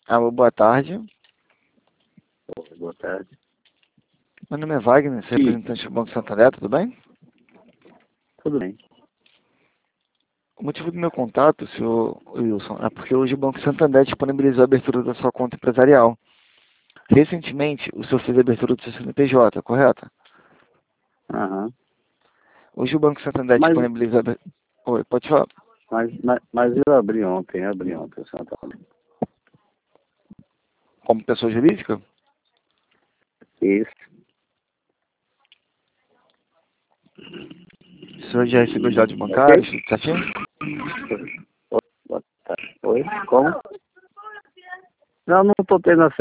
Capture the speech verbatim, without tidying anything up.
Alô, boa tarde. Boa tarde. Meu nome é Wagner, sou Sim. representante do Banco Santander, tudo bem? Tudo bem. O motivo do meu contato, senhor Wilson, é porque hoje o Banco Santander disponibilizou a abertura da sua conta empresarial. Recentemente, o senhor fez a abertura do seu C N P J, correto? Aham. Hoje o Banco Santander Mas, disponibilizou a abertura... Oi, pode falar. mas, mas, mas eu abri ontem, eu abri ontem o Santander. Como pessoa jurídica? Isso. O senhor já recebeu os dados Ok? bancários, tudo certinho? Oi, boa tarde. Oi, como? Não, não estou tendo acesso